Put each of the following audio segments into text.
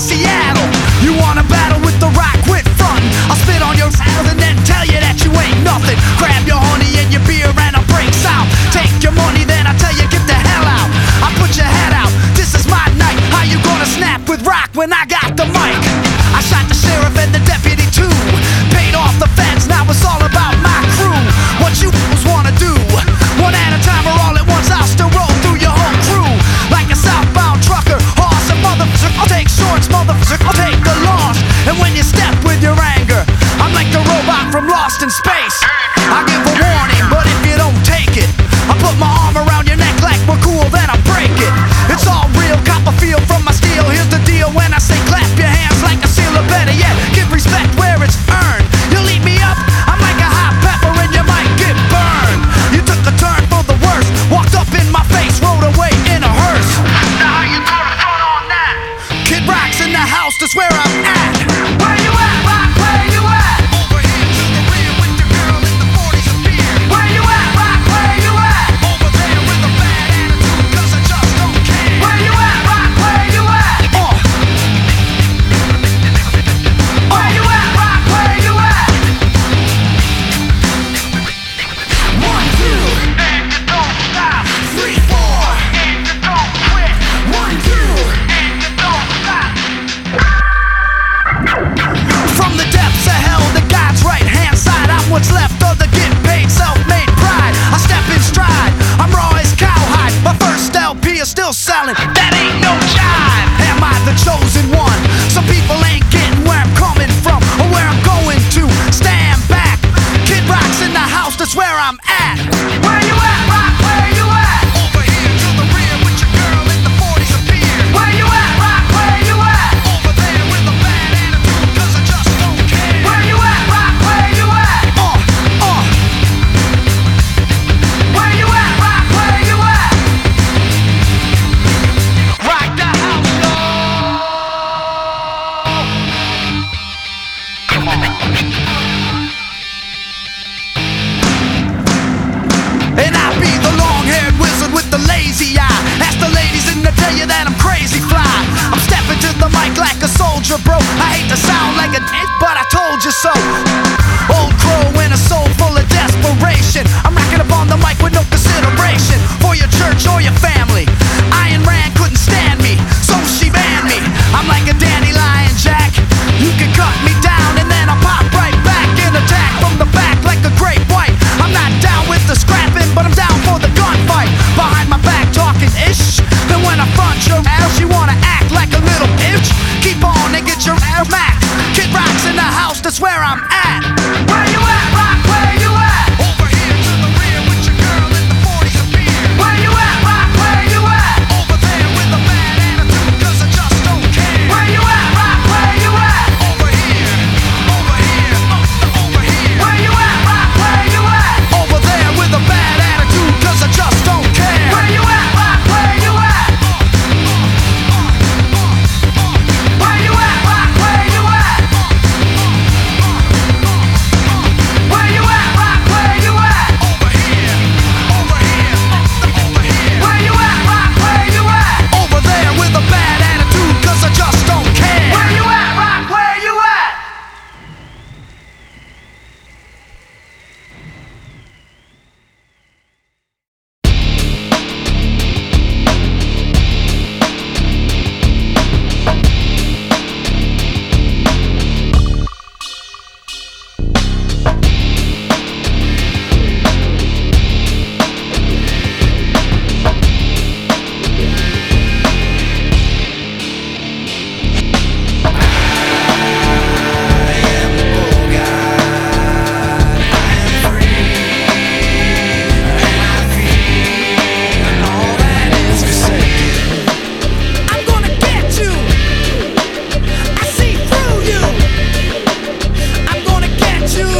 Seattle. You wanna battle with the rock, quit frontin'. I'll spit on your ass and then tell you that you ain't nothing. Grab your honey and your beer and I'll break south. Take your money, then I tell you get the hell out. I put your head out, this is my night. How you gonna snap with rock when I got the mic? I shot the sheriff and the deputy too. Paid off the feds, now it's all about my crew. What you wanna do? One at a time or all at once, I'll still roll through your whole crew. Like a southbound trucker, horse and motherfucker. I'll take shorts, motherfucker, I'll take the loss. And when you step with your anger, I'm like the robot from Lost in Space. I give a warning, but if you don't take it, I put my arm around your neck like we're cool, then I break it. It's all real, cop a feel from my steel. Here's the deal, when I say clap your hands like a seal, or better yet, give respect where it's earned. You lead me up, I'm like a hot pepper and you might get burned. You took a turn for the worst, walked up in my face, rode away in a hearse. Now how you gonna front on that? Kid Rock's in the house, that's where I'm at. Where you at, Rock? Where you at? Over here to the rear with the girl in the 40s of beer. Where you at, Rock? Where you at? Over there with a bad attitude, cause I just don't care. Where you at, Rock? Where you at? Where you at, Rock? Where you at? 1, 2, and you don't stop. 3, 4, and you don't quit. 1, 2, and you don't stop. From the depths of hell to God's right hand side, I'm what's left of the get paid, self-made pride. I step in stride, I'm raw as cowhide. My first LP is still selling, that ain't no jive. Am I the chosen one? Some people ain't getting where I'm coming from or where I'm going to. Stand back, Kid Rock's in the house, that's where I'm at. Where you at, Rock? Where you at? Over here to the rear with your girl in the 40s of beer. Where you at, Rock? Where you at? Over there with a bad attitude, cause I just don't care. Where you at, Rock? Where you at? Where you at, Rock? Where you at? Rock the house, y'all. Come on. And I be the long-haired wizard with the lazy eye. Ask the ladies and they'll tell you that I'm crazy fly. I'm stepping to the mic like a soldier, bro. I hate to sound like a dick, but I told you so. Old crow in a soul full of desperation. I'm racking up on the mic with no consideration for your church or your family. Ayn Rand couldn't stand me, so she banned me. I'm like a dandelion, Jack. You can cut me down and then I'll pop right back and attack from the back like a great white. I'm not down with the scrapping, but I'm down for the gunfight. Behind my back talking ish, then when I front your ass, you wanna act like a little bitch. Keep on and get your ass back. Kid Rock's in the house, that's where I'm at. Where you at, Rock? Where you at? Over here to the rear with your girl in the 40s of beer. Where you at, Rock? Where you at? Over there with a bad attitude, cause I just don't care. Where you at, Rock? Where you at? Over here, over here, over here. Where you at, Rock? Where you at? Over there with a bad attitude, cause I just don't care. Where you at, Rock? Where you at? Where you at, Rock? Where you at? Where you at, Rock? Where you at? Over here, over here, over here. Where you at, Rock? Where you at? Over there with a bad attitude, cause I just don't care. Where you at, Rock? Where you at? I'm gonna get you. I see through you. I'm gonna get you.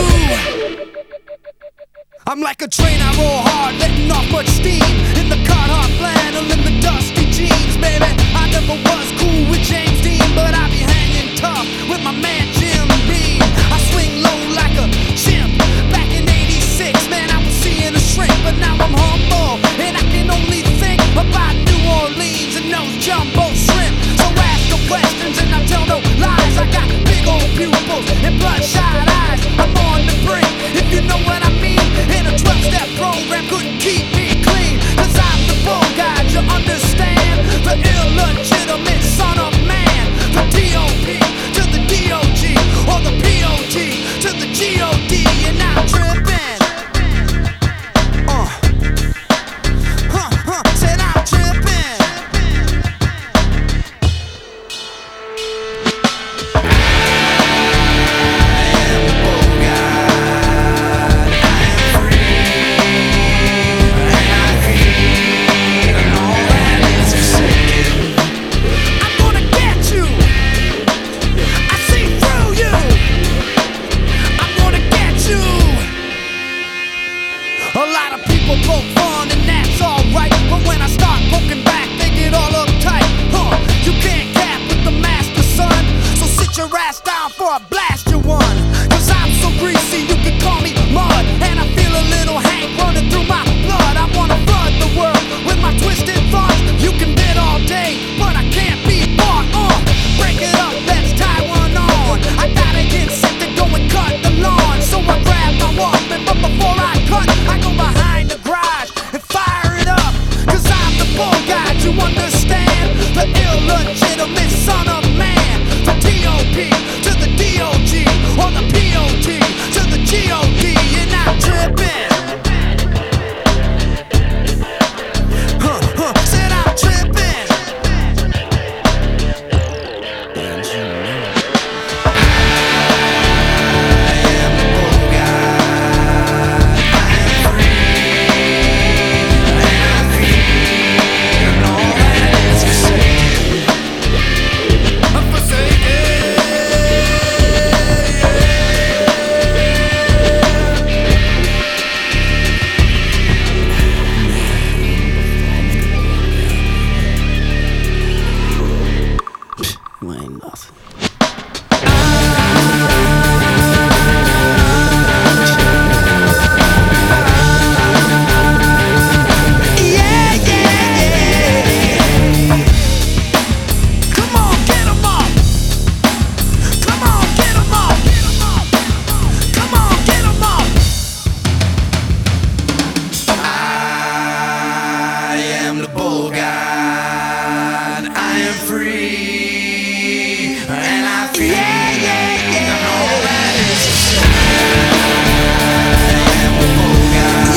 I'm like a train, I roll hard, letting off much steam. In the Carhartt flannel, in the dusty jeans, baby. I never was cool with James Dean, but I be hanging tough with my man Jim Beam. I swing low like a chimp. Back in '86, man, I was seeing a shrink, but now I'm humble, and I can only think about New Orleans and those jumbo shrimp. So ask the questions and I'll tell before I blast you one. Cause I'm so greasy, you can call me mud. And I feel a little hate running through my blood. I wanna flood the world with my twisted thoughts. You can bid all day, but I can't be bought. Break it up, let's tie one on. I gotta get set to go and cut the lawn. So I grab my Walkman, but before I cut, I go behind the garage and fire it up. Cause I'm the bull guy, you understand? The illegitimate son of man. The T.O.P. to the D.O.G. or the P.O.T. to the G.O.D. And I'm tripping. Said I'm tripping. And you know I am the bull guy. I am free. And I feel all that is forsaken. I'm forsaken. You ain't nothing. Yeah, yeah, yeah. Come on, get 'em up. Come on, get 'em up. Come on, get 'em up. I am the bull god. I am free. And I feel all that is to say. I am the bull god.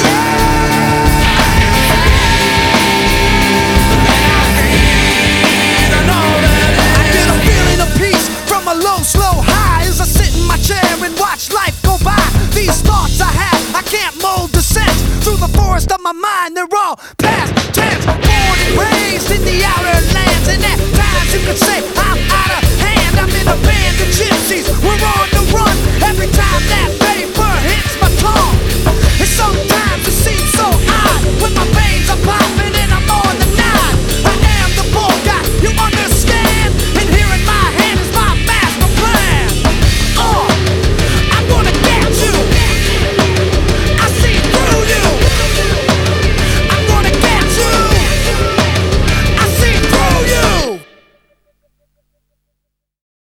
I get a feeling of peace from a low, slow high as I sit in my chair and watch life go by. These thoughts I have, I can't mold the sense. Through the forest of my mind, they're all past